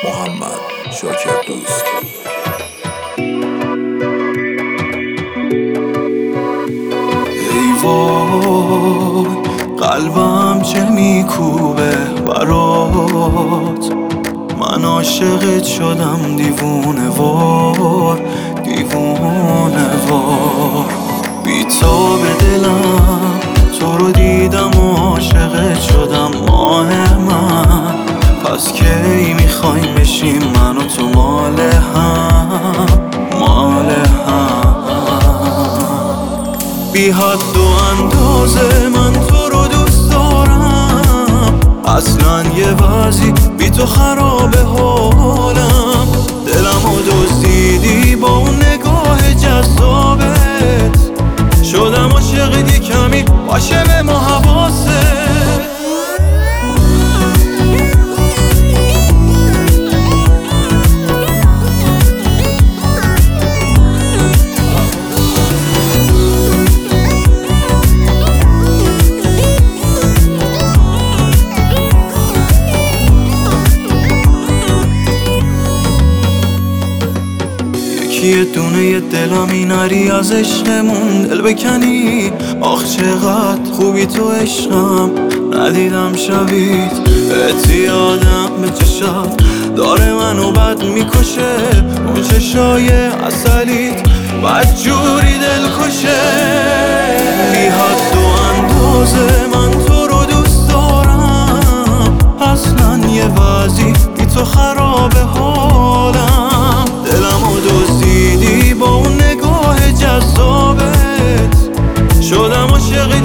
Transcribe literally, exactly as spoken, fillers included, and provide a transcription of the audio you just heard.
محمد شاکر دوست. ای وای قلبم چه میکوبه برات، من عاشقت شدم دیوونه وار دیوونه وار. بی تو به دلم تو رو دیدم و عاشقت شدم ماه من. پس کی میخوایم بشیم من و تو مال هم مال هم. بی حد و اندازه من تو رو دوست دارم، اصلا یه وضعی بی تو خرابه حالم. دلم و دزدیدی با اون نگاه جذابت، شدم عاشق دی کمی باشه به ما حواست. یه دونه یه دلم این نری از عشقمون دل بکنی. آخ چقدر خوبی تو عشقم، ندیدم شبیت اعتیادم به چشات داره منو بد میکشه. اون چشای اصلیت بد جوری دل کشه. بی حد و اندازه من تو رو دوست دارم، اصلا یه وضعی بی تو خرابه حالم. دلم و دزدیدی با اون نگاه جذابت، شدم عاشق